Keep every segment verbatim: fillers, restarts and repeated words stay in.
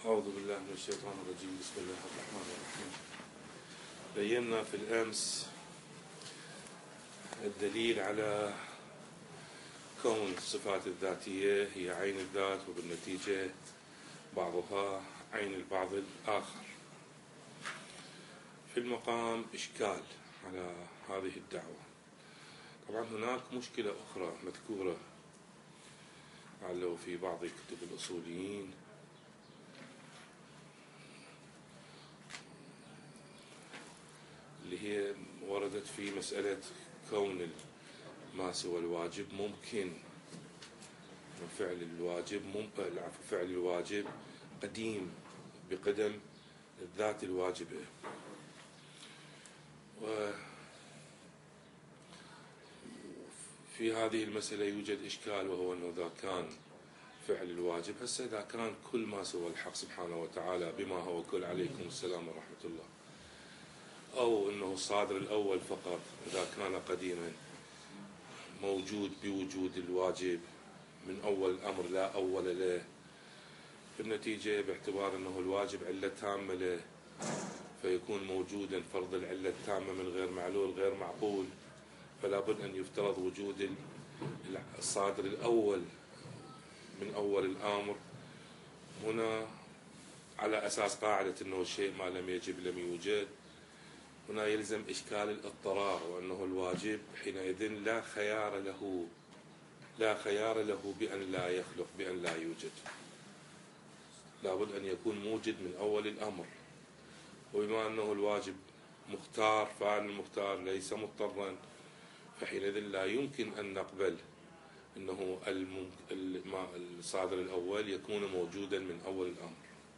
أعوذ بالله من الشيطان الرجيم. بسم الله الرحمن الرحيم. بينا في الأمس الدليل على كون الصفات الذاتية هي عين الذات، وبالنتيجة بعضها عين البعض الآخر. في المقام إشكال على هذه الدعوة. طبعا هناك مشكلة أخرى مذكورة لعله في بعض كتب الأصوليين، اللي هي وردت في مسألة كون ما سوى الواجب ممكن، وفعل الواجب ممكن، العفو فعل الواجب قديم بقدم الذات الواجبة. وفي هذه المسألة يوجد إشكال، وهو أنه إذا كان فعل الواجب هسه إذا كان كل ما سوى الحق سبحانه وتعالى بما هو كل، عليكم السلام ورحمة الله، أو أنه الصادر الأول فقط إذا كان قديما موجود بوجود الواجب من أول الأمر لا أول له، بالنتيجة باعتبار أنه الواجب علة تامة له فيكون موجودا فرض العلة التامة من غير معلول غير معقول، فلا بد أن يفترض وجود الصادر الأول من أول الأمر. هنا على أساس قاعدة أنه الشيء ما لم يجب لم يوجد، هنا يلزم إشكال الاضطرار، وأنه الواجب حينئذ لا خيار له لا خيار له بأن لا يخلق، بأن لا يوجد، لابد أن يكون موجد من أول الأمر. وبما أنه الواجب مختار، فعل المختار ليس مضطرا، فحينئذ لا يمكن أن نقبل أنه الصادر الأول يكون موجودا من أول الأمر.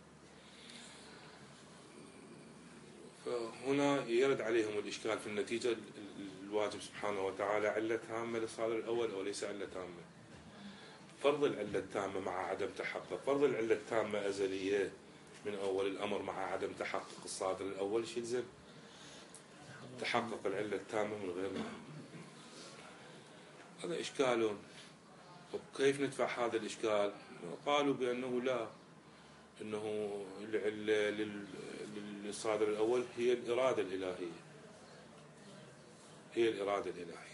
فهنا يرد عليهم الإشكال في النتيجة. الواجب سبحانه وتعالى علة تامة للصادر الأول أو ليس علة تامة؟ فرض العلة التامة مع عدم تحقق، فرض العلة التامة أزلية من أول الأمر مع عدم تحقق الصادر الأول، شو يلزم؟ تحقق العلة التامة من غير ما. هذا إشكال. وكيف ندفع هذا الإشكال؟ قالوا بأنه لا، أنه العلة للصادر الأول هي الإرادة الإلهية، هي الإرادة الإلهية.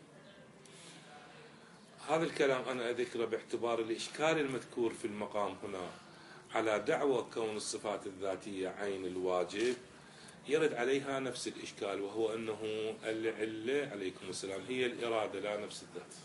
هذا الكلام أنا أذكره باعتبار الإشكال المذكور في المقام هنا على دعوة كون الصفات الذاتية عين الواجب، يرد عليها نفس الإشكال، وهو أنه العلة عليكم السلام هي الإرادة لا نفس الذات.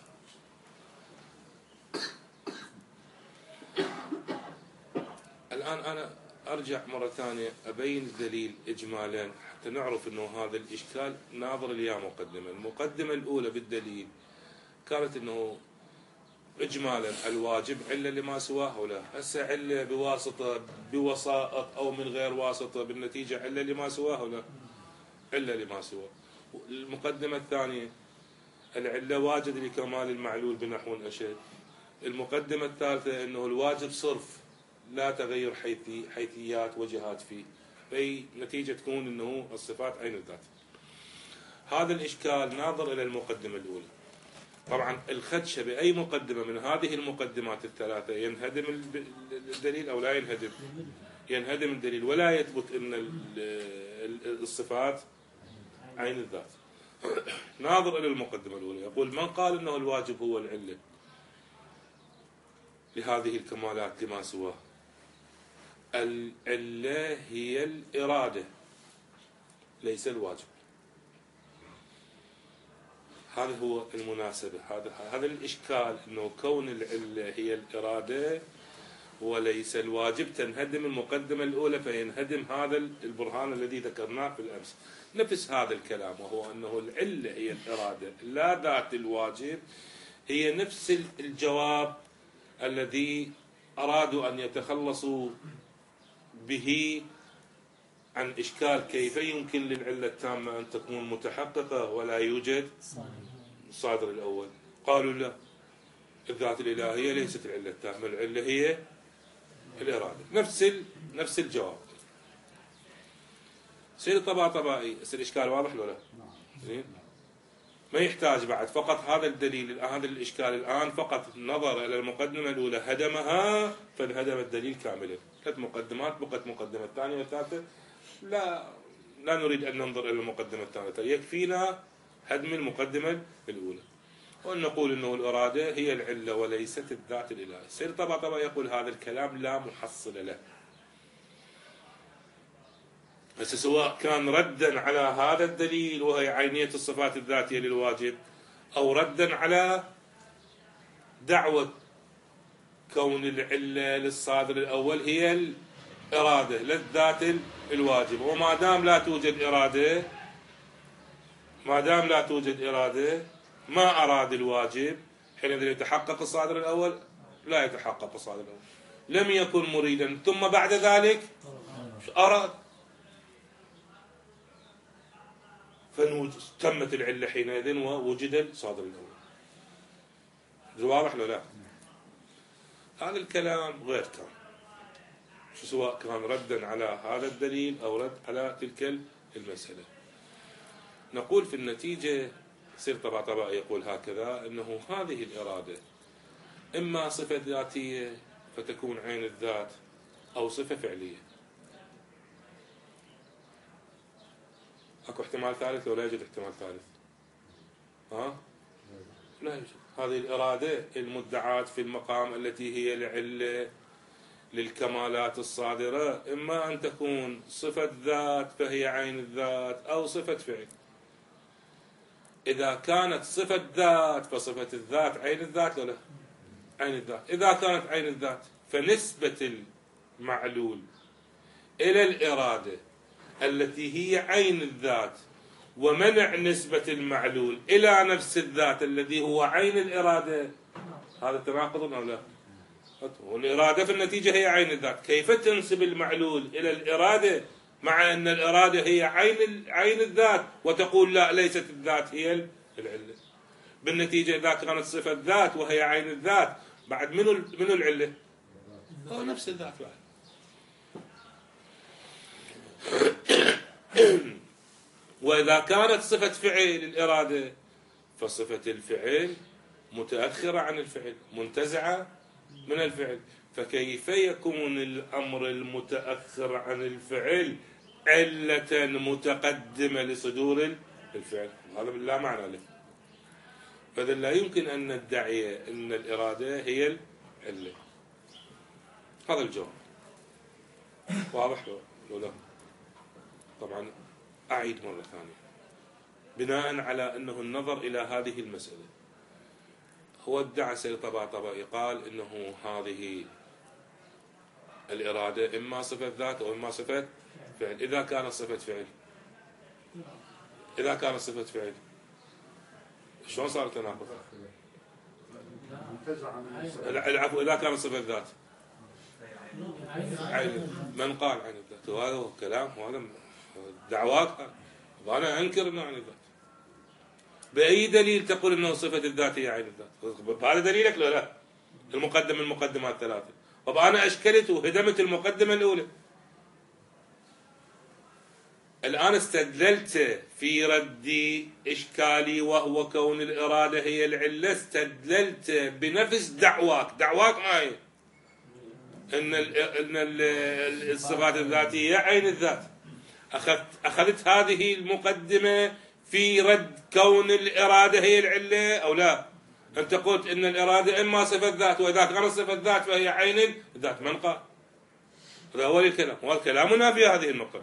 الآن أنا أرجع مرة ثانية أبين الدليل إجمالا حتى نعرف أنه هذا الإشكال ناظر لي مقدمة. المقدمة الأولى بالدليل كانت أنه إجمالا الواجب علة لما سواه ولا، هسه علة بواسطة بوسائط أو من غير واسطة، بالنتيجة علة لما سواه ولا علة لما سواه. المقدمة الثانية العلة واجد لكمال المعلول بنحو أشد. المقدمة الثالثة أنه الواجب صرف لا تغير حيثي حيثيات وجهات فيه، في نتيجة تكون أنه الصفات عين الذات. هذا الإشكال ناظر إلى المقدمة الأولى. طبعا الخدشة بأي مقدمة من هذه المقدمات الثلاثة ينهدم الدليل أو لا ينهدم؟ ينهدم الدليل ولا يثبت أن الصفات عين الذات. ناظر إلى المقدمة الأولى، يقول من قال أنه الواجب هو العلة لهذه الكمالات لما سواه؟ العلة هي الإرادة ليس الواجب. هذا هو المناسبة، هذا هذا الإشكال، أنه كون العلة هي الإرادة وليس الواجب تنهدم المقدمة الأولى، فينهدم هذا البرهان الذي ذكرناه في الأمس. نفس هذا الكلام، وهو أنه العلة هي الإرادة لا ذات الواجب، هي نفس الجواب الذي أرادوا أن يتخلصوا به عن إشكال كيف يمكن للعلة التامة أن تكون متحققة ولا يوجد الصادر الأول. قالوا لا، الذات الإلهية ليست العلة التامة، العلة هي الإرادة. نفس نفس الجواب. سير طبعا طبائي. الإشكال واضح ولا لا؟ زين. ما يحتاج بعد فقط هذا الدليل، هذا الإشكال الآن فقط نظر إلى المقدمة الأولى هدمها فانهدم الدليل كاملا. ثلاث مقدمات بقت مقدمة الثانية والثالثة، لا لا نريد أن ننظر إلى المقدمة الثالثة، يكفينا هدم المقدمة الأولى، وأن نقول أنه الإرادة هي العلة وليست الذات الإلهية. سيد طباطبائي يقول هذا الكلام لا محصل له. بس سواء كان ردا على هذا الدليل وهي عينية الصفات الذاتية للواجب، أو ردا على دعوة كون العلة للصادر الأول هي الإرادة للذات الواجب، وما دام لا توجد إرادة ما دام لا توجد إرادة ما أراد الواجب، حينئذ يتحقق الصادر الأول؟ لا يتحقق الصادر الأول، لم يكن مريدا ثم بعد ذلك أراد، فتمت العلة حينئذ ووجد الصادر الأول. واضح ولا لا؟ هذا الكلام غير تام، سواء كان ردا على هذا الدليل أو رد على تلك المسألة. نقول في النتيجة سير طباطبائي يقول هكذا، أنه هذه الإرادة إما صفة ذاتية فتكون عين الذات، أو صفة فعلية. أكو احتمال ثالث ولا يوجد احتمال ثالث؟ ها؟ لا يوجد. هذه الإرادة المدعاة في المقام التي هي العلة للكمالات الصادرة، إما أن تكون صفة ذات فهي عين الذات، أو صفة فعل. إذا كانت صفة ذات فصفة الذات عين الذات ولا عين الذات. إذا كانت عين الذات فنسبة المعلول إلى الإرادة التي هي عين الذات، ومنع نسبة المعلول إلى نفس الذات الذي هو عين الإرادة، هذا تناقض أو لا؟ والإرادة في النتيجة هي عين الذات، كيف تنسب المعلول إلى الإرادة مع أن الإرادة هي عين عين الذات وتقول لا ليست الذات هي العلة؟ بالنتيجة إذا كانت صفة ذات وهي عين الذات، بعد منو منو العلة؟ هو نفس الذات بعد. وإذا كانت صفة فعل الإرادة فصفة الفعل متأخرة عن الفعل، منتزعة من الفعل، فكيف يكون الأمر المتأخر عن الفعل علة متقدمة لصدور الفعل؟ هذا لا معنى له. فإذا لا يمكن أن ندعي أن الإرادة هي العلة. هذا الجواب واضح لو لا؟ طبعا أعيد مرة ثانية، بناء على أنه النظر إلى هذه المسألة، هو ادعى سيد طباطبائي قال أنه هذه الإرادة إما صفة ذات أو إما صفة فعل. إذا كانت صفة فعل إذا كانت صفة فعل شلون صار تناقض؟ العفو، إذا كانت صفة ذات من قال عن الذات؟ وهذا هو كلام، وهذا دعوات، وأنا أنكر أنه عن الذات. بأي دليل تقول أنه صفة الذات هي عين الذات؟ هذا دليلك لا لا؟ المقدم المقدمات الثلاثة. طب أنا أشكلت وهدمت المقدمة الأولى، الآن استدللت في رد إشكالي وهو كون الإرادة هي العلة، استدللت بنفس دعواك. دعواك ما هي؟ إن إن الصفات الذاتية عين الذات. أخذت أخذت هذه المقدمة في رد كون الإرادة هي العلة أو لا؟ أنت قلت إن الإرادة إما صفة ذات، وإذا كانت صفة ذات فهي عين الذات. من قال؟ هذا هو الكلام، وكلامنا في هذه النقطة.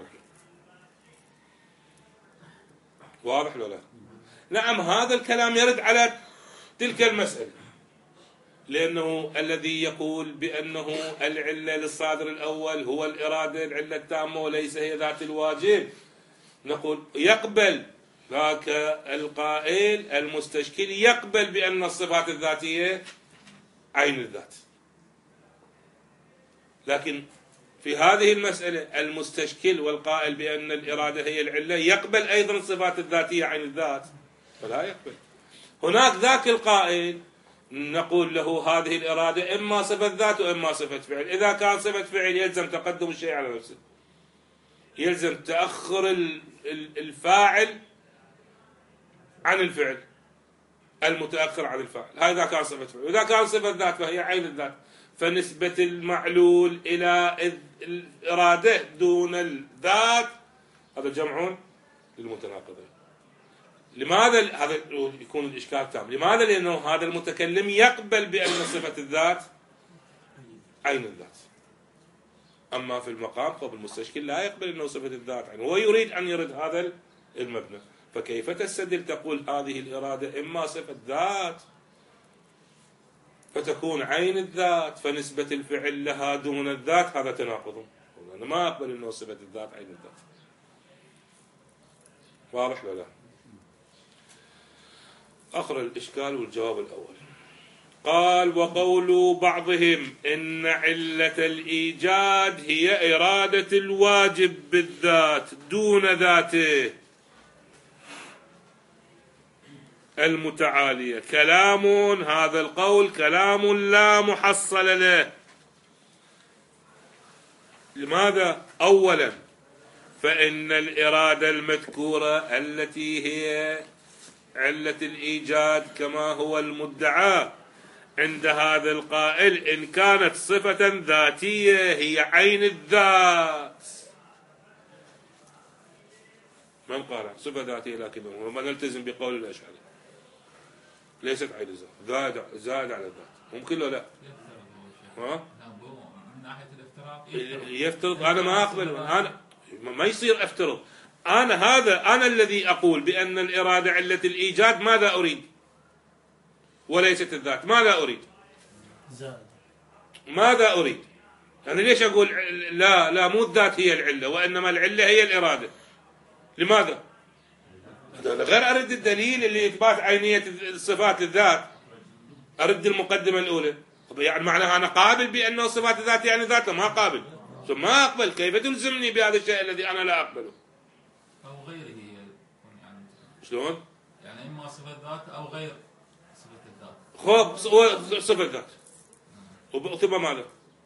واضح ولا لا؟ نعم، هذا الكلام يرد على تلك المسألة، لأنه الذي يقول بأنه العلة للصادر الأول هو الإرادة العلة التامة وليس هي ذات الواجب، نقول يقبل ذاك القائل المستشكل يقبل بأن الصفات الذاتية عين الذات، لكن في هذه المسألة المستشكل والقائل بأن الإرادة هي العلة يقبل أيضا الصفات الذاتية عين الذات، فلا يقبل. هناك ذاك القائل نقول له هذه الإرادة إما صفة ذات وإما صفة فعل. إذا كان صفة فعل يلزم تقدم الشيء على نفسه، يلزم تأخر الفاعل عن الفعل، المتأخر عن الفاعل. هذا إذا كان صفة فعل. وإذا كان صفة ذات فهي عين الذات. فنسبة المعلول إلى الإرادة دون الذات هذا جمع للمتناقضين. لماذا هذا يكون الإشكال تام؟ لماذا؟ لأنه هذا المتكلم يقبل بأن صفة الذات عين الذات، أما في المقام قبل المستشكل لا يقبل أنه صفة الذات عين، هو يريد أن يرد هذا المبنى. فكيف تستدل تقول هذه الإرادة إما صفة ذات فتكون عين الذات فنسبة الفعل لها دون الذات؟ هذا تناقض. أنا ما أقبل أنه صفة الذات عين الذات. واضح ولا لا؟ أخر الإشكال والجواب الأول. قال: وقول بعضهم إن علة الإيجاد هي إرادة الواجب بالذات دون ذاته المتعالية كلام، هذا القول كلام لا محصل له. لماذا؟ أولا فإن الإرادة المذكورة التي هي علة الإيجاد كما هو المدعى عند هذا القائل إن كانت صفة ذاتية هي عين الذات. من قال صفة ذاتية لكنه ما نلتزم بقول الأشعري ليست عين الذات، زاد زاد على الذات. ممكن ولا لا؟ ها؟ من ناحية الافتراض يفترض. أنا ما أقبل، أنا ما يصير أفترض. أنا هذا أنا الذي أقول بأن الإرادة علة الإيجاد. ماذا أريد؟ وليست الذات. ماذا أريد؟ ماذا أريد؟ أنا ليش أقول لا لا مو الذات هي العلة وإنما العلة هي الإرادة؟ لماذا؟ أنا غير أرد الدليل اللي إثبات عينية الصفات الذات، أرد المقدمة الأولى. يعني معناها أنا قابل بأنه صفات الذات يعني ذاتها؟ ما قابل. ثم ما أقبل. كيف تلزمني بهذا الشيء الذي أنا لا أقبله؟ أو غيره يعني. شلون؟ يعني إما صفة ذات أو غير صفة الذات. خب صفة ذات ثم ماذا؟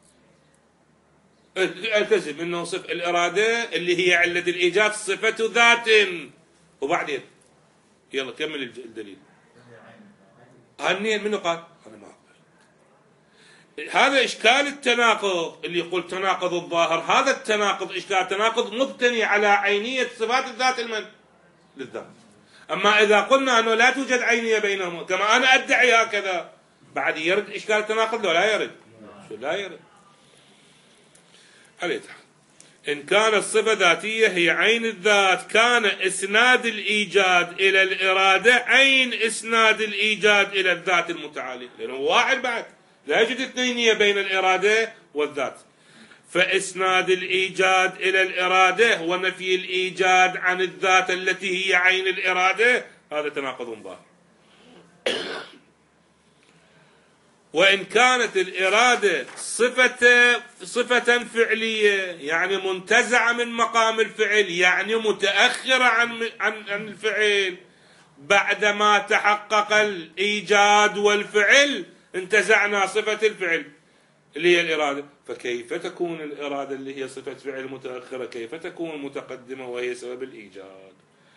التزم انه صف الإرادة اللي هي علة الإيجاد صفة ذات. وبعدين يلا كمل الدليل. هنين منو قال؟ أنا ما أقبل. هذا إشكال التناقض اللي يقول تناقض الظاهر. هذا التناقض إشكال تناقض مبتني على عينية صفات الذات المن للذات. أما إذا قلنا أنه لا توجد عينية بينهما كما أنا أدعي هكذا بعد يرد إشكال التناقض لو لا يرد؟ شو لا يرد؟ عليه إن كانت الصفة ذاتية هي عين الذات كان إسناد الإيجاد إلى الإرادة عين إسناد الإيجاد إلى الذات المتعالية، لأنه واحد بعد لا يوجد اثنينية بين الإرادة والذات. فإسناد الإيجاد إلى الإرادة ونفي الإيجاد عن الذات التي هي عين الإرادة هذا تناقض ظاهر. وإن كانت الإرادة صفة صفة فعلية يعني منتزعة من مقام الفعل يعني متأخرة عن عن عن الفعل بعدما تحقق الإيجاد والفعل انتزعنا صفة الفعل اللي هي الإرادة. فكيف تكون الإرادة اللي هي صفة فعل متأخرة كيف تكون متقدمة وهي سبب الإيجاد؟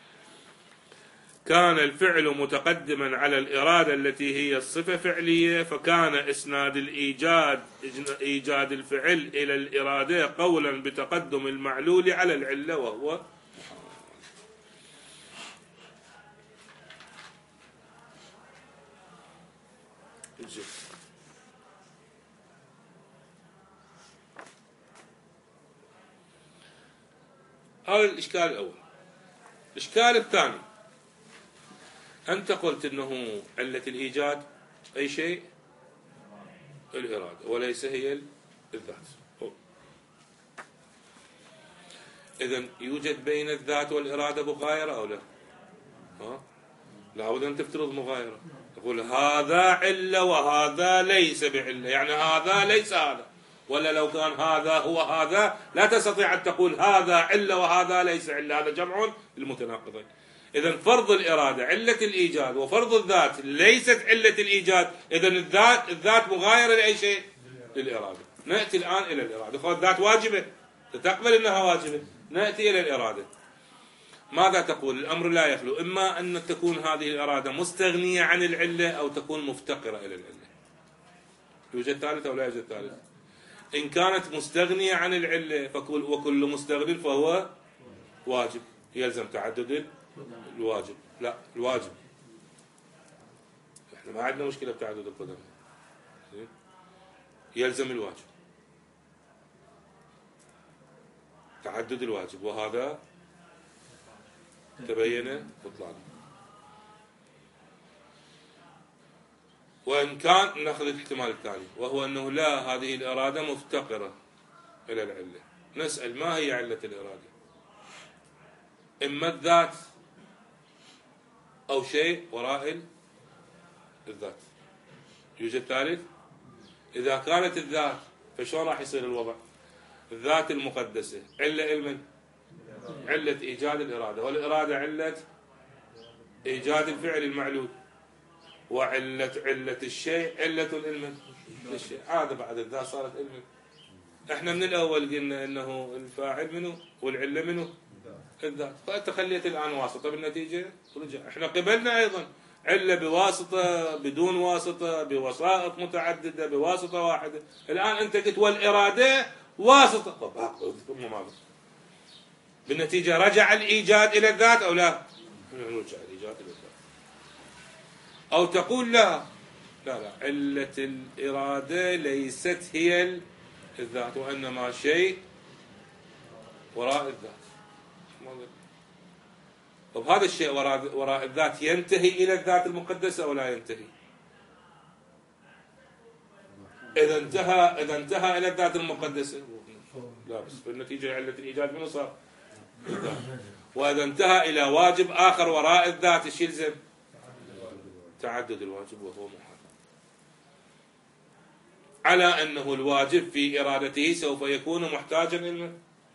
كان الفعل متقدما على الإرادة التي هي الصفة فعلية فكان إسناد الإيجاد إيجاد الفعل إلى الإرادة قولا بتقدم المعلول على العلة وهو هذا الإشكال الأول. الإشكال الثاني أنت قلت أنه علة الإيجاد أي شيء الإرادة وليس هي الذات. إذن يوجد بين الذات والإرادة مغايرة أو لا؟ ها؟ لابد أن تفترض مغايرة. تقول هذا علة وهذا ليس بعلة يعني هذا ليس هذا، ولا لو كان هذا هو هذا لا تستطيع أن تقول هذا علة وهذا ليس علة. هذا جمع المتناقضين. إذن فرض الإرادة علة الإيجاد وفرض الذات ليست علة الإيجاد. إذن الذات الذات مغايرة لأي شيء للإرادة. نأتي الآن إلى الإرادة. الذات واجبة تقبل أنها واجبة. نأتي إلى الإرادة. ماذا تقول؟ الأمر لا يخلو إما أن تكون هذه الإرادة مستغنية عن العلة أو تكون مفتقرة إلى العلة. يوجد ثالث أو لا يوجد ثالث؟ إن كانت مستغنية عن العلة فكل وكل مستغن فهو واجب، يلزم تعدد الواجب. لا، الواجب احنا ما عندنا مشكلة بتعدد القدم، يلزم الواجب تعدد الواجب، وهذا تبين بطلانه. وإن كان نأخذ الاحتمال الثاني وهو أنه لا، هذه الإرادة مفتقرة إلى العلة، نسأل ما هي علة الإرادة؟ إما الذات أو شيء وراء الذات. يوجد ثالث؟ إذا كانت الذات فشون راح يصير الوضع؟ الذات المقدسة علة علما علة إيجاد الإرادة، والإرادة علة إيجاد الفعل المعلول، وعلة علة الشيء علة علما للشيء. هذا بعد الذات صارت علما. احنا من الأول قلنا أنه الفاعل منه والعلة منه الذات، فأنت خليت الآن واسطة بالنتيجة ورجع. احنا قبلنا أيضا علة بواسطة بدون واسطة بوسائط متعددة بواسطة واحدة. الآن أنت قلت والإرادة واسطة، طب بالنتيجة رجع الإيجاد إلى الذات أو لا؟ رجع الإيجاد إلى الذات. أو تقول لا لا لا علة الإرادة ليست هي الذات وإنما شيء وراء الذات. طب هذا الشيء وراء وراء الذات ينتهي إلى الذات المقدسة أو لا ينتهي؟ إذا انتهى إذا انتهى إلى الذات المقدسة لا، بس بالنتيجة علة الإيجاد منه صار الذات. وإذا انتهى إلى واجب آخر وراء الذات ايش يلزم؟ تعدد الواجب، وهو محال. على أنه الواجب في إرادته سوف يكون محتاجا إلى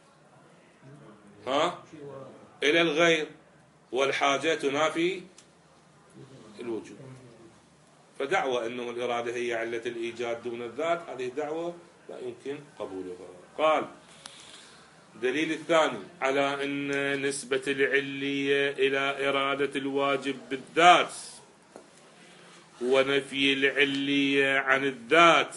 ها إلى الغير، والحاجة تنافي الوجوب. فدعوة أنه الإرادة هي علة الإيجاد دون الذات، هذه دعوة لا يمكن قبولها. قال دليل الثاني على أن نسبة العلية إلى إرادة الواجب بالذات ونفي العلية عن الذات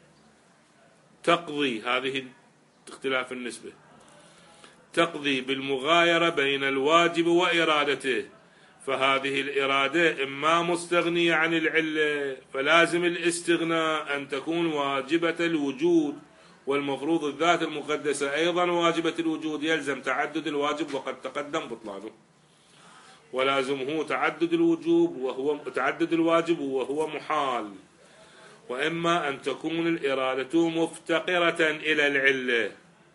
تقضي، هذه اختلاف النسبة، تقضي بالمغايرة بين الواجب وإرادته. فهذه الإرادة إما مستغنية عن العلة فلازم الاستغناء أن تكون واجبة الوجود، والمفروض الذات المقدسة أيضا واجبة الوجود، يلزم تعدد الواجب وقد تقدم بطلانه. ولازمه تعدد الوجوب وهو تعدد الواجب وهو محال. وإما أن تكون الإرادة مفتقرة إلى العلة،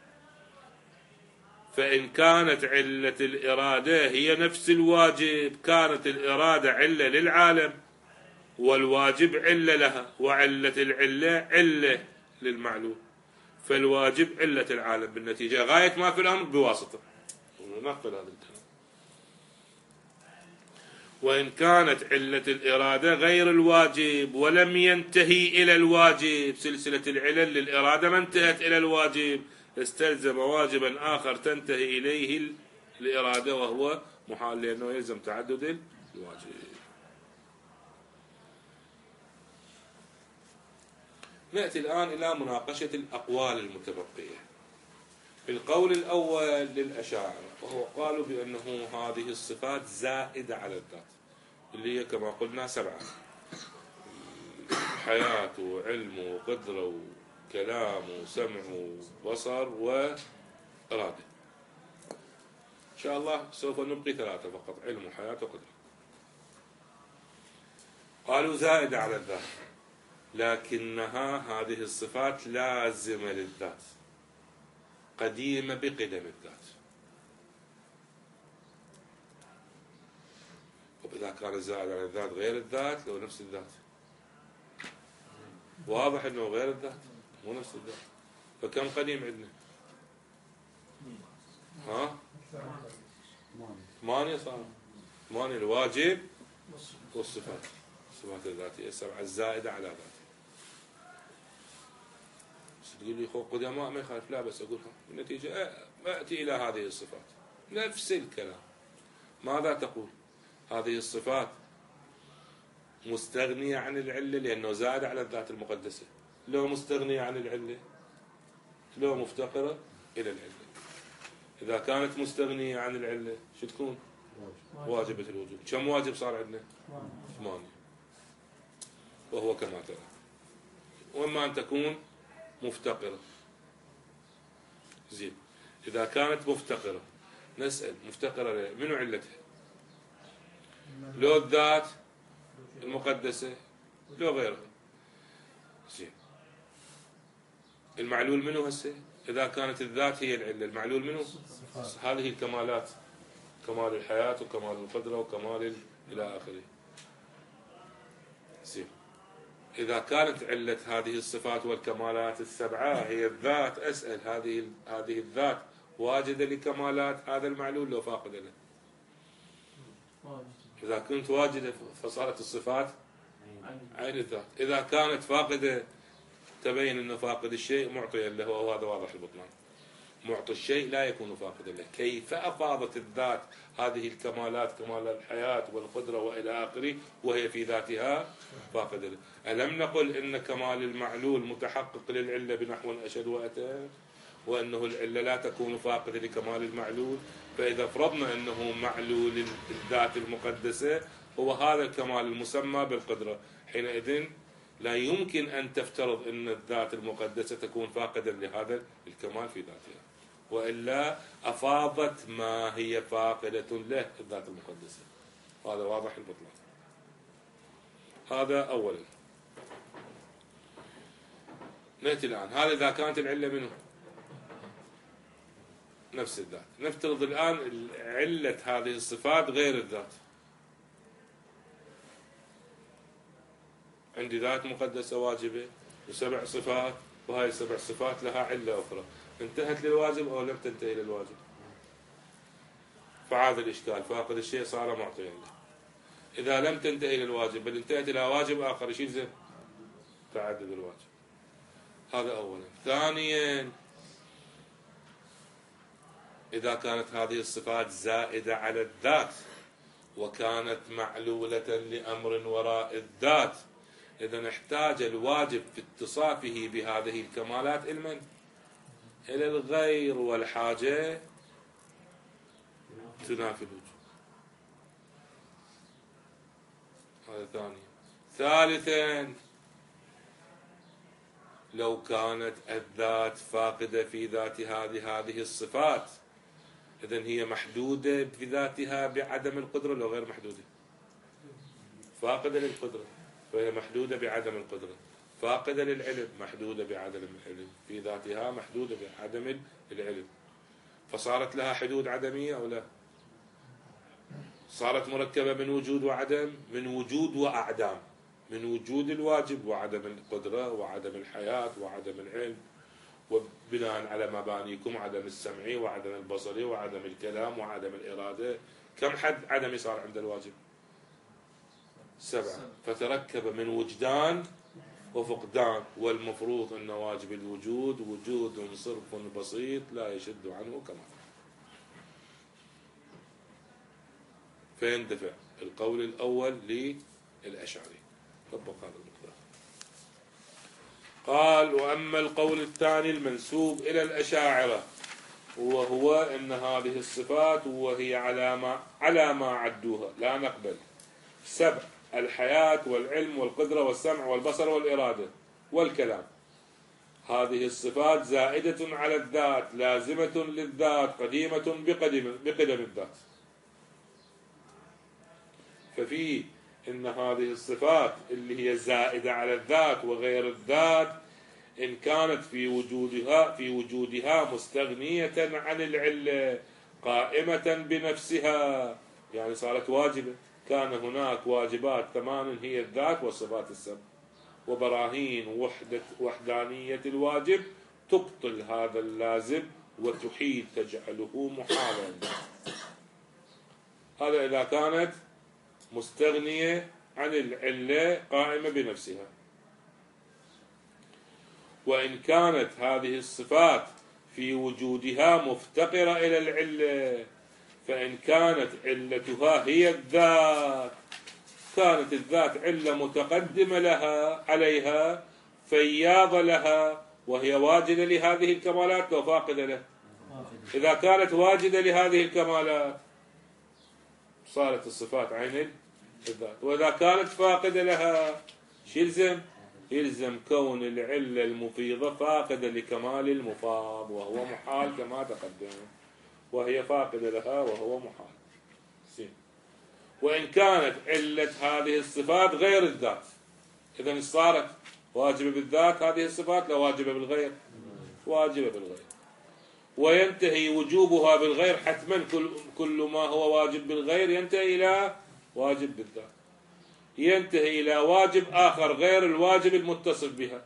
فإن كانت علة الإرادة هي نفس الواجب كانت الإرادة علة للعالم والواجب علة لها، وعلة العلة علة للمعلوم، فالواجب علة العالم. بالنتيجة غاية ما في الأمر بواسطة. نقل هذا الكلام. وإن كانت علة الإرادة غير الواجب ولم ينتهي إلى الواجب، سلسلة العلل للإرادة ما انتهت إلى الواجب، استلزم واجبا آخر تنتهي إليه الإرادة وهو محال، لأنه يلزم تعدد الواجب. نأتي الآن إلى مناقشة الأقوال المتبقية. القول الأول للأشاعرة، وهو قالوا بأنه هذه الصفات زائدة على الذات، اللي هي كما قلنا سبعة: حياة وعلم وقدرة وكلام وسمع وبصر وإرادة. إن شاء الله سوف نبقي ثلاثة فقط: علم وحياة وقدرة. قالوا زائدة على الذات، لكنها هذه الصفات لازمة للذات، قديمة بقدم الذات. وإذا كان زائد على الذات غير الذات لو نفس الذات، واضح أنه غير الذات مو نفس الذات. فكم قديم عندنا؟ ها؟ ثمانية صار ثمانية: الواجب والصفات، الصفات الذاتية السبعة الزائدة على ذاتها. تقول لي خو قدماء ما يخالف، لا بس أقولها بالنتيجة أأتي إلى هذه الصفات نفس الكلام. ماذا تقول؟ هذه الصفات مستغنية عن العلة لأنه زاد على الذات المقدسة، لو مستغنية عن العلة، لو مفتقرة إلى العلة. إذا كانت مستغنية عن العلة شو تكون؟ واجبة الوجود. كم واجب صار عندنا؟ ثمانية، وهو كما ترى. وإما أن تكون مفتقرة. زين، إذا كانت مفتقرة نسأل مفتقرة ليه؟ منو علتها؟ لو الذات المقدسة لو غيرها. زين، المعلول منو هسه؟ إذا كانت الذات هي العلة، المعلول منو؟ هذه الكمالات، كمال الحياة وكمال القدرة وكمال إلى آخره. زين، إذا كانت علة هذه الصفات والكمالات السبعة هي الذات، أسأل هذه هذه الذات واجدة لكمالات هذا المعلول لو فاقدة له؟ إذا كنت واجدة فصارت الصفات عين الذات. إذا كانت فاقدة تبين أنه فاقد الشيء معطيا له، وهذا واضح البطلان. معطي الشيء لا يكون فاقدا له. كيف أفاضت الذات هذه الكمالات، كمال الحياة والقدرة وإلى آخره، وهي في ذاتها فاقدة له؟ ألم نقل إن كمال المعلول متحقق للعلة بنحو أشد وأتى، وأنه العلة لا تكون فاقدة لكمال المعلول؟ فإذا فرضنا أنه معلول الذات المقدسة هو هذا الكمال المسمى بالقدرة، حينئذ لا يمكن أن تفترض أن الذات المقدسة تكون فاقدا لهذا الكمال في ذاتها، وإلا أفاضت ما هي فاقدة له الذات المقدسة. هذا واضح البطلان. هذا أولا. نأتي الآن، هذا إذا كانت العلة منه نفس الذات. نفترض الآن علة هذه الصفات غير الذات. عندي ذات مقدسة واجبة وسبع صفات، وهاي السبع صفات لها علة أخرى، انتهت للواجب أو لم تنتهي للواجب؟ فعاد الإشكال، فاقد الشيء صار معطيا له. إذا لم تنتهي للواجب بل انتهت إلى واجب آخر يشيل زين تعدد الواجب. هذا أولا. ثانيا، إذا كانت هذه الصفات زائدة على الذات وكانت معلولة لأمر وراء الذات، إذا احتاج الواجب في اتصافه بهذه الكمالات المن إلى الغير، والحاجة تنافي الوجود. هذا ثانيا. ثالثا، لو كانت الذات فاقدة في ذاتها لهذه الصفات، إذن هي محدودة بذاتها بعدم القدرة لو غير محدودة؟ فاقدة للقدرة فهي محدودة بعدم القدرة، فاقدة للعلم محدودة بعدم العلم، في ذاتها محدودة بعدم العلم، فصارت لها حدود عدمية أو لا؟ صارت مركبة من وجود وعدم، من وجود وأعدام، من وجود الواجب وعدم القدرة وعدم الحياة وعدم العلم، وبناء على مبانيكم عدم السمعي وعدم البصري وعدم الكلام وعدم الإرادة. كم حد عدمي صار عند الواجب؟ سبعة. فتركب من وجدان وفقدان، والمفروض أن واجب الوجود وجود صرف بسيط لا يشد عنه كما، فيندفع القول الأول للأشعري. طبق هذا المقدار. قال: وأما القول الثاني المنسوب إلى الأشاعرة، وهو أن هذه الصفات وهي على ما على ما عدوها لا نقبل سبع: الحياة والعلم والقدرة والسمع والبصر والإرادة والكلام. هذه الصفات زائدة على الذات، لازمة للذات، قديمة بقدم بقدم الذات. ففي إن هذه الصفات اللي هي زائدة على الذات وغير الذات، إن كانت في وجودها في وجودها مستغنية عن العلة، قائمة بنفسها، يعني صارت واجبة. كان هناك واجبات ثمان هي الذات والصفات السبع، وبراهين وحدة وحدانية الواجب تبطل هذا اللازم وتحيل تجعله محالا. هذا إذا كانت مستغنية عن العلة قائمة بنفسها. وإن كانت هذه الصفات في وجودها مفتقرة إلى العلة، فإن كانت علتها هي الذات، كانت الذات علة متقدمة لها عليها فياضة لها وهي واجدة لهذه الكمالات لو فاقدة له. إذا كانت واجدة لهذه الكمالات صارت الصفات عين الذات، وإذا كانت فاقدة لها شو يلزم؟ يلزم كون العلة المفيضة فاقدة لكمال المفاض وهو محال كما تقدم، وهي فاقدة لها وهو محال. سين. وإن كانت علة هذه الصفات غير الذات، إذن صارت واجبة بالذات هذه الصفات لا واجبة بالغير؟ واجبة بالغير. وينتهي وجوبها بالغير حتما، كل, كل ما هو واجب بالغير ينتهي إلى واجب بالذات، ينتهي إلى واجب آخر غير الواجب المتصف بها،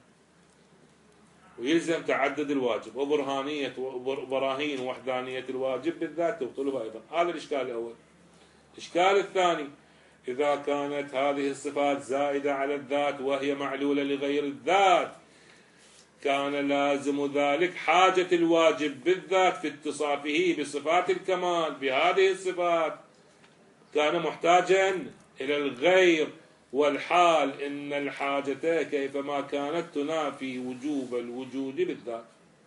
ويلزم تعدد الواجب وبرهانية وبراهين وحدانية الواجب بالذات تبطلها أيضا. هذا الإشكال الأول. الإشكال الثاني: إذا كانت هذه الصفات زائدة على الذات وهي معلولة لغير الذات، كان لازم ذلك حاجة الواجب بالذات في اتصافه بصفات الكمال بهذه الصفات، كان محتاجا إلى الغير، والحال إن الحاجة كيفما كانت تنافي وجوب الوجود بالذات.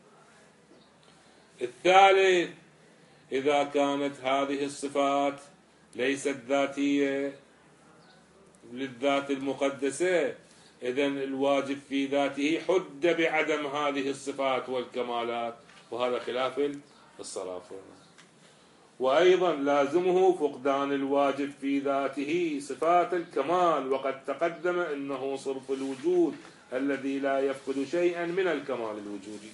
الثالث: إذا كانت هذه الصفات ليست ذاتية للذات المقدسة، إذن الواجب في ذاته حد بعدم هذه الصفات والكمالات، وهذا خلاف الصرافة. وأيضا لازمه فقدان الواجب في ذاته صفات الكمال، وقد تقدم أنه صرف الوجود الذي لا يفقد شيئا من الكمال الوجودي.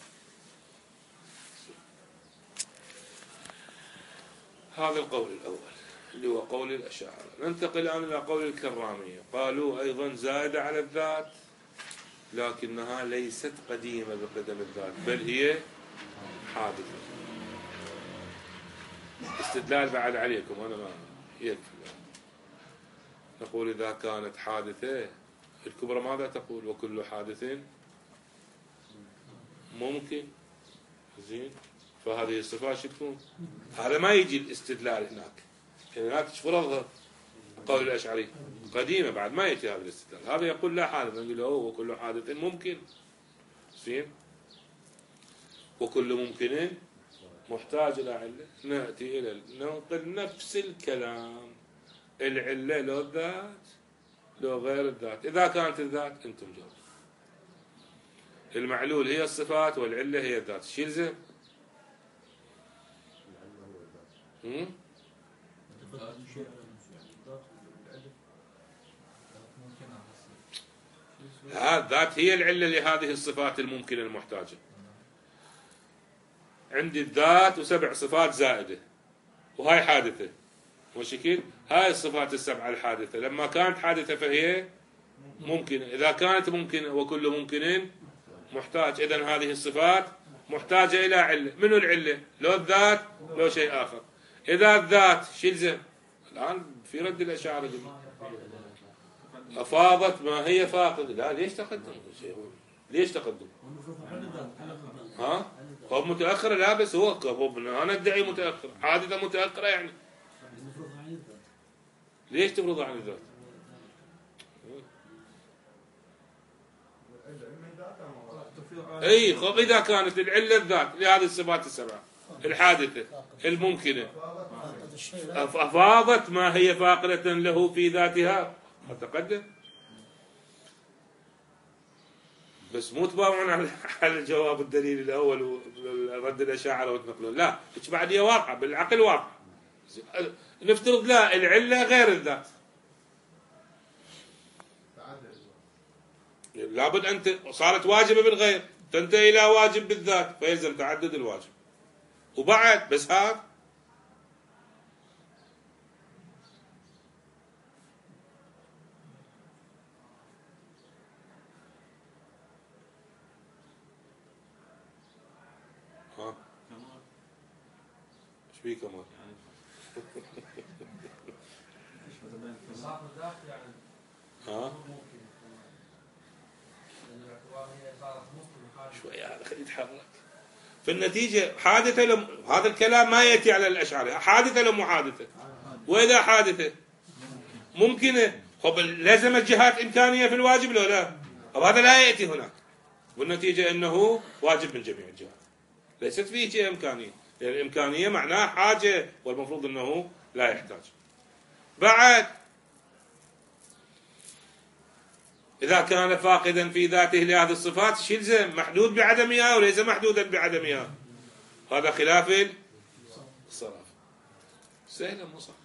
هذا القول الأول اللي هو قول الأشاعرة. ننتقل الآن إلى قول الكرامية. قالوا أيضا زائدة على الذات لكنها ليست قديمة بقدم الذات، بل هي حادثة. استدلال بعد عليكم، أنا ما يكفي. نقول إذا كانت حادثة الكبرى ماذا تقول؟ وكل حادث ممكن. زين، فهذه الصفات شو تكون؟ هذا ما يجي الاستدلال هناك، هناك فرضها قول الأشعري قديمة، بعد ما يأتي هذا الاستدلال. هذا يقول لا حادث، نقول له وكل حادث ممكن. زين، وكل ممكن محتاج إلى علة. نأتي إلى ننقل نفس الكلام، العلة لو الذات لو غير الذات. إذا كانت الذات أنتم جاوبوا، المعلول هي الصفات والعلة هي الذات، شو يلزم؟ الذات هي العلة لهذه الصفات الممكنة المحتاجة. عندي الذات وسبع صفات زائدة وهاي حادثة، وشكل هاي الصفات السبعة الحادثة لما كانت حادثة فهي ممكنة. إذا كانت ممكنة وكل ممكن محتاج، إذن هذه الصفات محتاجة إلى علة. منو العلة؟ لو الذات لو شيء آخر. إذا الذات شو يلزم؟ الآن في رد الأشاعرة أفاضت ما هي فاقدة. لا، ليش تقدم؟ ليش تقدم؟ ها؟ هو متأخرة؟ لا، بس هو أنا أدعي متأخر، حادثة متأخرة يعني. ليش تفرض عن الذات؟ اي خب اذا كانت العله الذات لهذه الصفات السبعه الحادثه الممكنه افاضت ما هي فاقده له في ذاتها فتقدم، بس مو تباوعون على الجواب الدليل الاول ورد الاشاعره وتنقلون. لا، ايش بعد هي واقعه بالعقل واقعه. نفترض لا، العله غير الذات، لابد أن صارت واجبة بالغير تنتهي إلى واجب بالذات، فيلزم تعدد الواجب. وبعد بس هذا ها ايش بيه كمان؟ ها شوي هذا خليه يتحرك. في النتيجة حادثة لم... هذا الكلام ما يأتي على الأشعري، حادثة لم محادثة؟ وإذا حادثة ممكنة، خب لازمت جهات إمكانية في الواجب لو لا؟ طب هذا لا يأتي هناك، والنتيجة أنه واجب من جميع الجهات، ليست فيه شيء إمكانية، لأن الإمكانية معناها حاجة، والمفروض أنه لا يحتاج. بعد إذا كان فاقدا في ذاته لهذه الصفات شو يلزم؟ محدود بعدمها وليس محدودا بعدمها، هذا خلاف الصرف. سهل مو صح.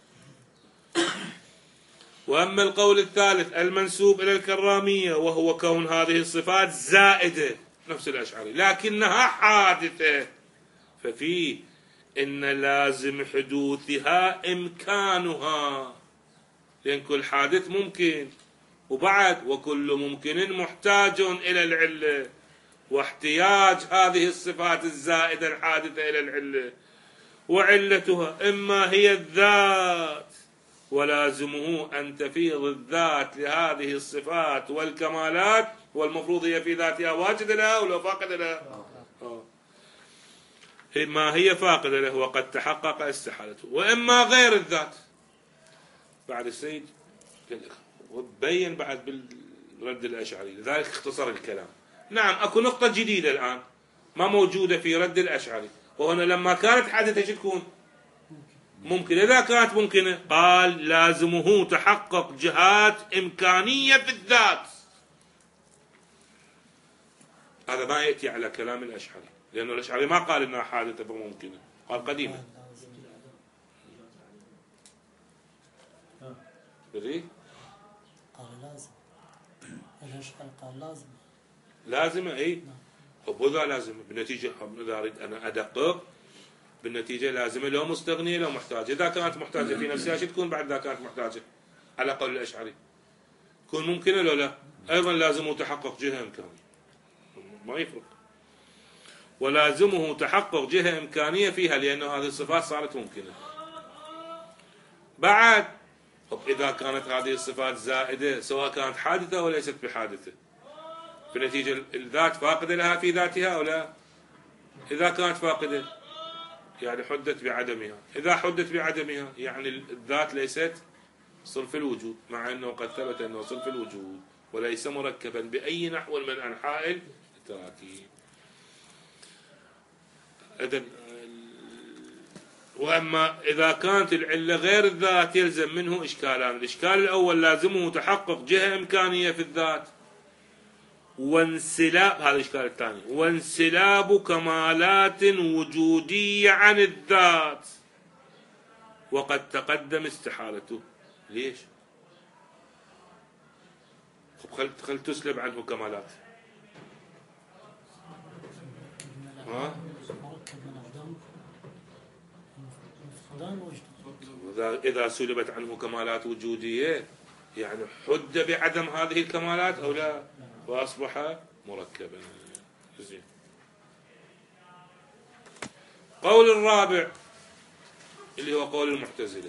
وأما القول الثالث المنسوب إلى الكرامية، وهو كون هذه الصفات زائدة نفس الأشعري لكنها حادثة، ففيه إن لازم حدوثها إمكانها، لأن كل حادث ممكن، وبعد وكل ممكن محتاج إلى العلة، واحتياج هذه الصفات الزائدة الحادثة إلى العلة، وعلتها إما هي الذات، ولازمه أن تفيض الذات لهذه الصفات والكمالات، والمفروض هي في ذاتها واجدة لها ولا فاقدة لها؟ ما هي فاقدة له وقد تحقق استحالته، وإما غير الذات. بعد السيد وبين بعد بالرد الأشعري، لذلك اختصر الكلام. نعم أكو نقطة جديدة الآن ما موجودة في رد الأشعري، وهنا لما كانت حادثة شو تكون؟ ممكن. إذا كانت ممكنة قال لازمه تحقق جهات إمكانية في الذات، هذا ما يأتي على كلام الأشعري، لأنه الأشعري ما قال إنها حادثة بممكنة، قال قديمة. بدري؟ قال لازم. الأشعري قال لازم. لازمة أي؟ وبذا لازم بالنتيجة، إذا أريد أنا أدقق بالنتيجة لازمة لو مستغنية لو محتاجة. إذا كانت محتاجة في نفسها شو تكون بعد إذا كانت محتاجة؟ على قول الأشعري تكون ممكنة لو لا؟ أيضا لازمه تحقق جهة إمكانية، ما يفرق. ولازمه تحقق جهة إمكانية فيها لأنه هذه الصفات صارت ممكنة. بعد إذا كانت هذه الصفات زائدة سواء كانت حادثة أو ليست بحادثة، بالنتيجة الذات فاقدة لها في ذاتها أو لا؟ إذا كانت فاقدة يعني حدت بعدمها، إذا حدت بعدمها يعني الذات ليست صلف الوجود، مع أنه قد ثبت أنه صلف الوجود وليس مركبا بأي نحو من أنحاء التراكيب. إذن وأما إذا كانت العلة غير الذات يلزم منه إشكالان. الإشكال الأول لازمه تحقق جهة إمكانية في الذات، وانسلاب، هذا الإشكال الثاني، وانسلاب كمالات وجودية عن الذات، وقد تقدم استحالته. ليش؟ خل خل تسلب عنه كمالات. ها؟ إذا سلبت عنه كمالات وجودية يعني حد بعدم هذه الكمالات أو لا؟ وأصبح مركبا. زين. قول الرابع اللي هو قول المعتزلة،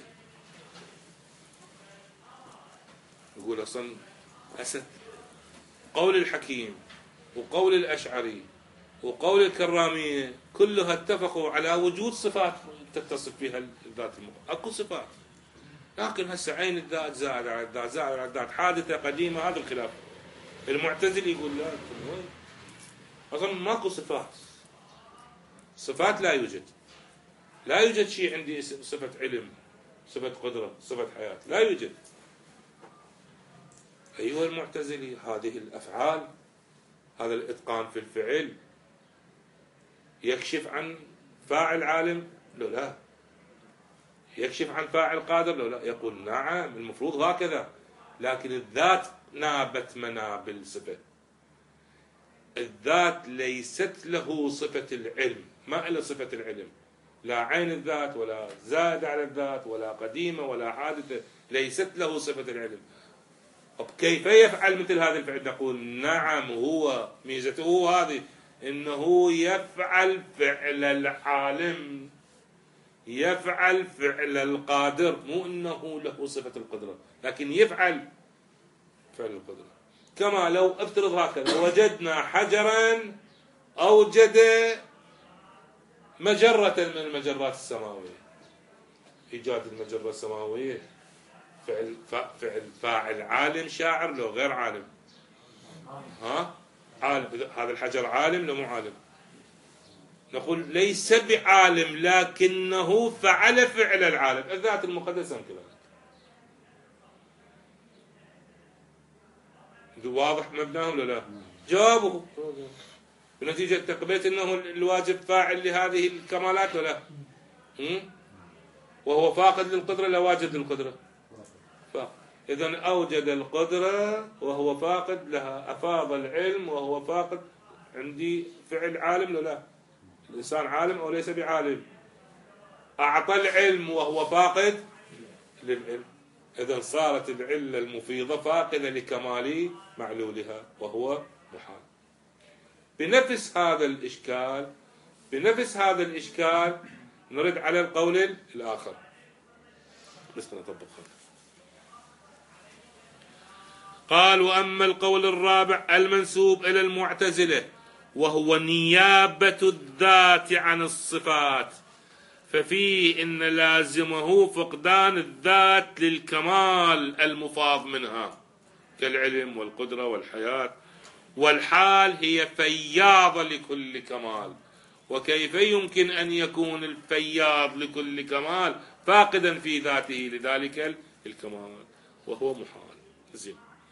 يقول أصلا أسد قول الحكيم وقول الأشعري وقول الكرامية كلها اتفقوا على وجود صفات تتصف فيها الذات المقدسة. أكو صفات، لكن هسه عين الذات زائد على الذات زائد على الذات حادثة قديمة، هذا الخلاف. المعتزلي يقول لا، أصلا ماكو صفات، صفات لا يوجد، لا يوجد شيء عندي صفة علم، صفة قدرة، صفة حياة، لا يوجد. أيها المعتزلي هذه الأفعال، هذا الإتقان في الفعل يكشف عن فاعل عالم لو لا؟ يكشف عن فاعل قادر لو لا؟ يقول نعم المفروض هكذا، لكن الذات نابت مناب الصفة. الذات ليست له صفة العلم، ما له صفة العلم، لا عين الذات ولا زائد على الذات ولا قديمة ولا حادثة، ليست له صفة العلم. كيف يفعل مثل هذا الفعل؟ نقول نعم هو ميزته هذه إنه يفعل فعل العالم، يفعل فعل القادر، مو إنه له صفة القدرة، لكن يفعل فعل القدرة. كما لو افترض هكذا وجدنا حجرا أوجد مجرة من المجرات السماوية. إيجاد المجرة السماوية فعل فعل فاعل عالم شاعر لو غير عالم؟ ها عالم. هذا الحجر عالم لو مو عالم؟ نقول ليس بعالم لكنه فعل فعل العالم. الذات المقدسة كذلك. واضح مبناهم ولا لا؟ جوابه بنتيجة تقبلت انه الواجب فاعل لهذه الكمالات ولا؟ وهو فاقد للقدرة لا واجد للقدرة؟ إذن أوجد القدرة وهو فاقد لها، أفاض العلم وهو فاقد. عندي فعل عالم ولا لا؟ الإنسان عالم أو ليس بعالم؟ أعطى العلم وهو فاقد للعلم. إذن صارت العلة المفيضة فاقدة لكمال معلولها وهو محال. بنفس هذا الإشكال بنفس هذا الإشكال نرد على القول الآخر. بس نطبقها. قال: وأما القول الرابع المنسوب إلى المعتزلة وهو نيابة الذات عن الصفات، ففيه إن لازمه فقدان الذات للكمال المفاض منها كالعلم والقدرة والحياة، والحال هي فياضة لكل كمال. وكيف يمكن أن يكون الفياض لكل كمال فاقدا في ذاته لذلك الكمال وهو محال؟ زين.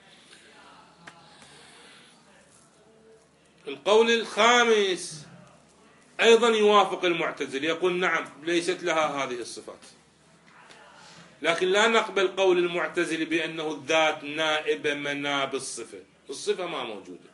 القول الخامس أيضا يوافق المعتزل، يقول نعم ليست لها هذه الصفات، لكن لا نقبل قول المعتزل بأنه الذات نائبة مناب الصفة. الصفة ما موجودة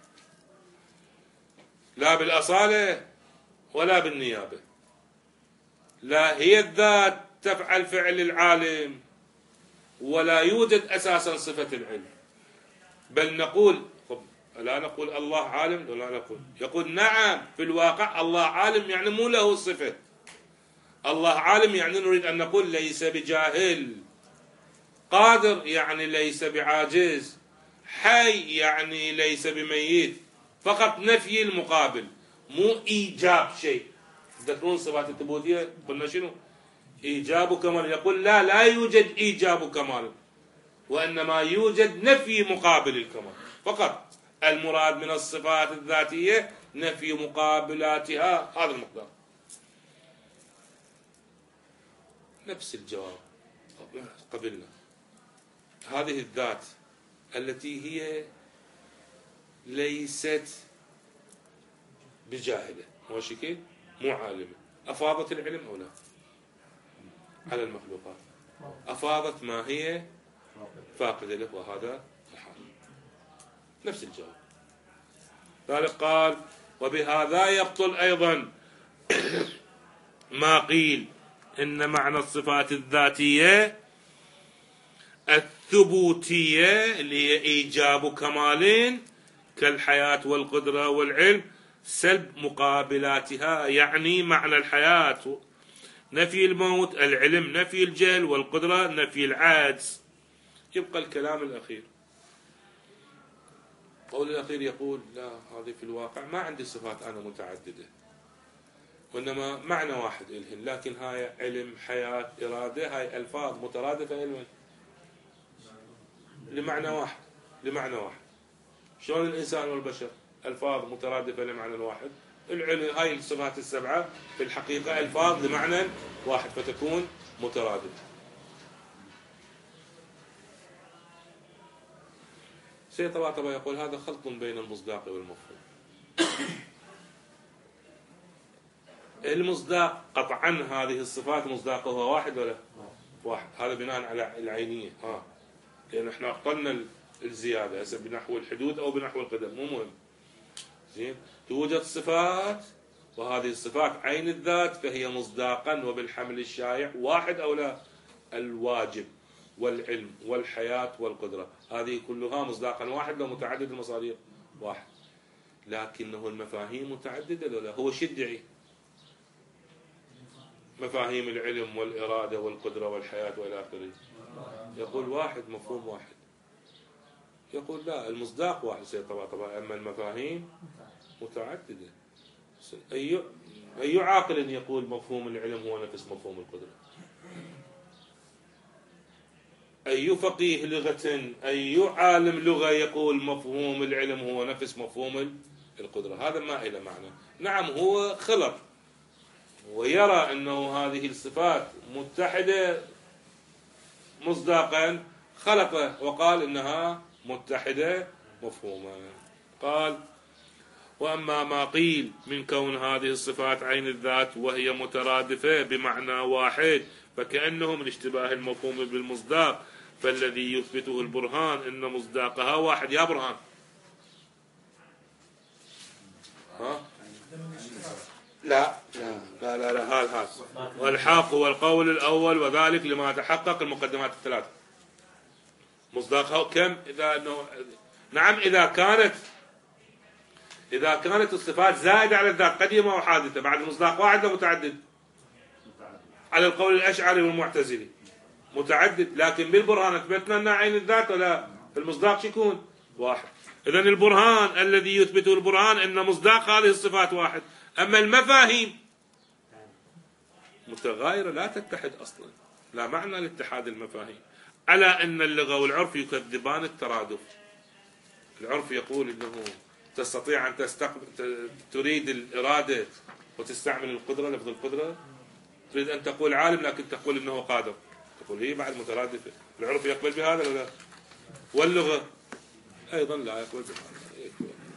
لا بالأصالة ولا بالنيابة. لا هي الذات تفعل فعل العالم ولا يوجد أساسا صفة العلم. بل نقول لا نقول الله عالم ولا نقول، يقول نعم في الواقع الله عالم يعني مو له صفة. الله عالم يعني نريد أن نقول ليس بجاهل، قادر يعني ليس بعاجز، حي يعني ليس بميت. فقط نفي المقابل مو إيجاب شيء. تذكرون صفات الثبوتية قلنا شنو؟ إيجاب كمال. يقول لا لا يوجد إيجاب كمال، وإنما يوجد نفي مقابل الكمال فقط. المراد من الصفات الذاتية نفي مقابلاتها، هذا المقدار. نفس الجواب قبلنا. هذه الذات التي هي ليست بجاهلة مو شكل مو عالمة، أفاضت العلم أو لا على المخلوقات؟ أفاضت ما هي فاقدة له، وهذا الحال. نفس الجواب. ذلك قال: وبهذا يبطل أيضا ما قيل إن معنى الصفات الذاتية الثبوتية اللي هي إيجاب كمالين كالحياة والقدرة والعلم سلب مقابلاتها، يعني معنى الحياة نفي الموت، العلم نفي الجهل، والقدرة نفي العجز. يبقى الكلام الأخير. القول الأخير يقول لا، هذه في الواقع ما عندي صفات أنا متعددة، وإنما معنى واحد إلهن، لكن هاي علم حياة إرادة هاي ألفاظ مترادفة إلهن لمعنى واحد لمعنى واحد. شلون الإنسان والبشر ألفاظ مترادفة لمعنى واحد؟ العلم هاي الصفات السبعة في الحقيقة ألفاظ لمعنى واحد فتكون مترادفة. سيد طباطبة يقول هذا خلط بين المصداق والمفهوم. المصداق قطعا هذه الصفات مصداقها واحد ولا واحد، هذا بناء على العينية. ها لأن احنا أقلنا الزيادة هسه بنحو الحدود أو بنحو القدم مو مهم. زين، توجد صفات وهذه الصفات عين الذات فهي مصداقا وبالحمل الشائع واحد أو لا؟ الواجب والعلم والحياة والقدرة هذه كلها مصداقا واحد لو متعدد المصادر واحد، لكنه المفاهيم متعددة ولا؟ هو شو يدعي؟ مفاهيم العلم والإرادة والقدرة والحياة والى آخره. يقول واحد مفهوم واحد. يقول لا، المصداق واحد سيد طبعا طبعا، أما المفاهيم متعددة. أي أي عاقل يقول مفهوم العلم هو نفس مفهوم القدرة؟ أي فقيه لغة أي عالم لغة يقول مفهوم العلم هو نفس مفهوم القدرة؟ هذا ما إلى معنى. نعم هو خلط ويرى أنه هذه الصفات متحدة مصداقا، خلط وقال إنها متحدة مفهوما. قال: وأما ما قيل من كون هذه الصفات عين الذات وهي مترادفة بمعنى واحد فكأنه من اشتباه المفهوم بالمصداق، فالذي يثبته البرهان إن مصداقها واحد. يا برهان ها؟ لا لا لا لا, لا هال هال والحق هو القول الأول، وذلك لما تحقق المقدمات الثلاثة. مصداقها كم؟ إذا أنه نعم إذا كانت إذا كانت الصفات زائدة على الذات قديمة وحادثة بعد مصداق واحد أو متعدد؟ على القول الأشعري والمعتزلي متعدد، لكن بالبرهان أثبتنا أن عين الذات ولا في المصداق يكون واحد. إذن البرهان الذي يثبته البرهان أن مصداق هذه الصفات واحد، أما المفاهيم متغايرة لا تتحد أصلا، لا معنى لاتحاد المفاهيم، على أن اللغة والعرف يكذبان الترادف. العرف يقول أنه تستطيع أن تستقبل تريد الإرادة وتستعمل القدرة، لفظ القدرة، تريد أن تقول عالم لكن تقول أنه قادر، تقول هي بعد مترادفة. العرف يقبل بهذا ولا لا؟ واللغة أيضا لا يقبل بهذا.